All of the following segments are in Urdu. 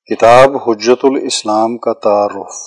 کتاب حجت الاسلام کا تعارف۔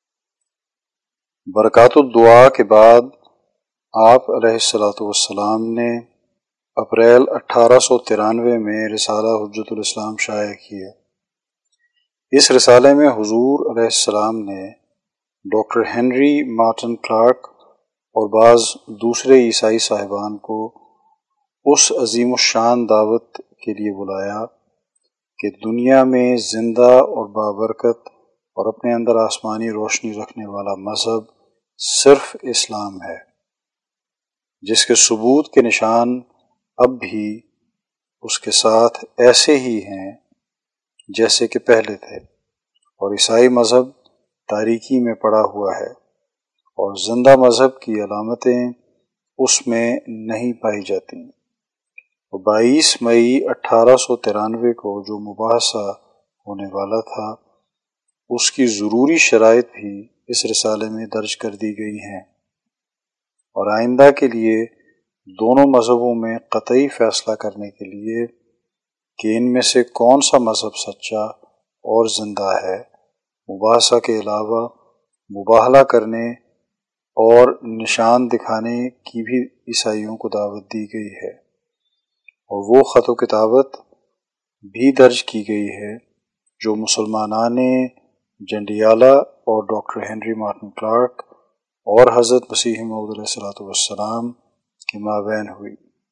برکات الدعا کے بعد آپ علیہ السلام نے اپریل 1893 میں رسالہ حجت الاسلام شائع کیا۔ اس رسالے میں حضور علیہ السلام نے ڈاکٹر ہنری مارٹن کلارک اور بعض دوسرے عیسائی صاحبان کو اس عظیم الشان دعوت کے لیے بلایا کہ دنیا میں زندہ اور بابرکت اور اپنے اندر آسمانی روشنی رکھنے والا مذہب صرف اسلام ہے، جس کے ثبوت کے نشان اب بھی اس کے ساتھ ایسے ہی ہیں جیسے کہ پہلے تھے، اور عیسائی مذہب تاریکی میں پڑا ہوا ہے اور زندہ مذہب کی علامتیں اس میں نہیں پائی جاتی۔ 22 مئی 1893 کو جو مباحثہ ہونے والا تھا اس کی ضروری شرائط بھی اس رسالے میں درج کر دی گئی ہیں، اور آئندہ کے لیے دونوں مذہبوں میں قطعی فیصلہ کرنے کے لیے کہ ان میں سے کون سا مذہب سچا اور زندہ ہے، مباحثہ کے علاوہ مباہلہ کرنے اور نشان دکھانے کی بھی عیسائیوں کو دعوت دی گئی ہے، اور وہ خط و کتابت بھی درج کی گئی ہے جو مسلمانان جنڈیالہ اور ڈاکٹر ہنری مارٹن کلارک اور حضرت مسیح موعود علیہ السلام کے مابین ہوئی۔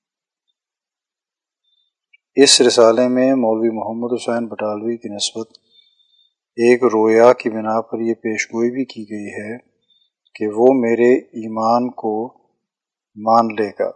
اس رسالے میں مولوی محمد حسین بٹالوی کی نسبت ایک رویا کی بنا پر یہ پیشگوئی بھی کی گئی ہے کہ وہ میرے ایمان کو مان لے گا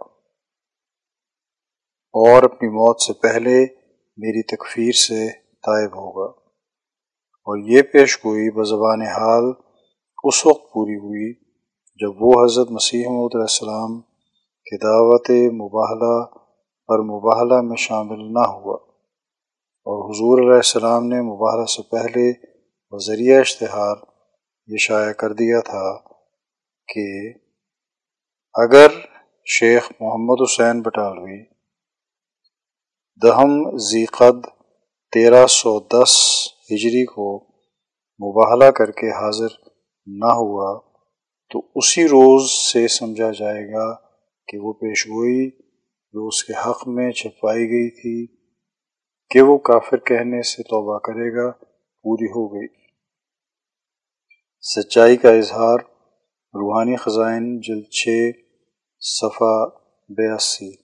اور اپنی موت سے پہلے میری تکفیر سے تائب ہوگا، اور یہ پیشگوئی بزبان حال اس وقت پوری ہوئی جب وہ حضرت مسیح موعود علیہ السلام کی دعوت مباہلہ پر مباہلہ میں شامل نہ ہوا، اور حضور علیہ السلام نے مباہلہ سے پہلے بذریعہ اشتہار یہ شائع کر دیا تھا کہ اگر شیخ محمد حسین بٹالوی 10 ذی القعدہ 1310 ہجری کو مباہلہ کر کے حاضر نہ ہوا تو اسی روز سے سمجھا جائے گا کہ وہ پیشگوئی جو اس کے حق میں چھپوائی گئی تھی کہ وہ کافر کہنے سے توبہ کرے گا پوری ہو گئی۔ سچائی کا اظہار، روحانی خزائن، جلد 6 صفحہ 82۔